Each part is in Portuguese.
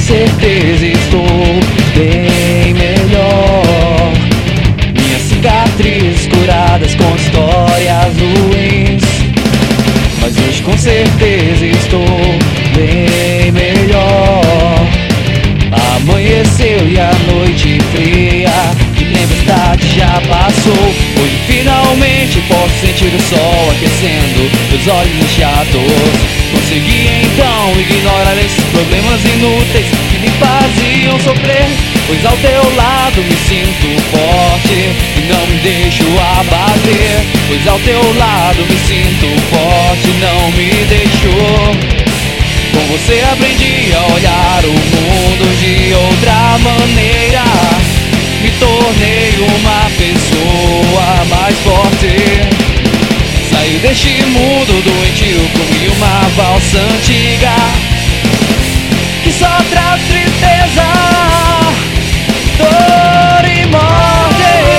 certeza estou bem melhor. Minhas cicatrizes curadas com histórias ruins, mas hoje com certeza estou bem melhor. Amanheceu e a noite fria de tempestade já passou. Hoje finalmente posso sentir o sol aquecendo meus olhos inchados. Consegui então ignorar esses problemas inúteis que me faziam sofrer, pois ao teu lado me sinto forte e não me deixo abater. Pois ao teu lado me sinto forte e não me deixo. Com você aprendi a olhar o mundo de outra maneira. Me tornei uma pessoa mais forte. Saí deste mundo doentio, comi uma valsa antiga que só traz tristeza, dor e morte.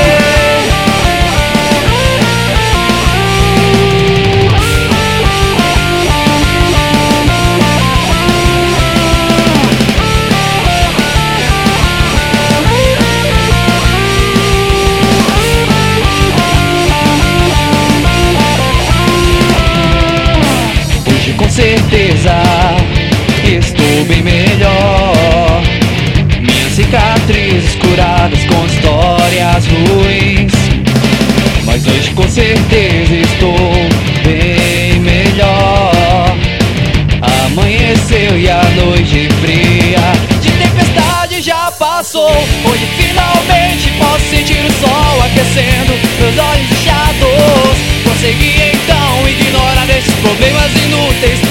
Com certeza estou bem melhor. Minhas cicatrizes curadas com histórias ruins, mas hoje com certeza estou bem melhor. Amanheceu e a noite fria de tempestade já passou. Hoje finalmente posso sentir o sol aquecendo meus olhos inchados. Consegui então ignorar esses problemas inúteis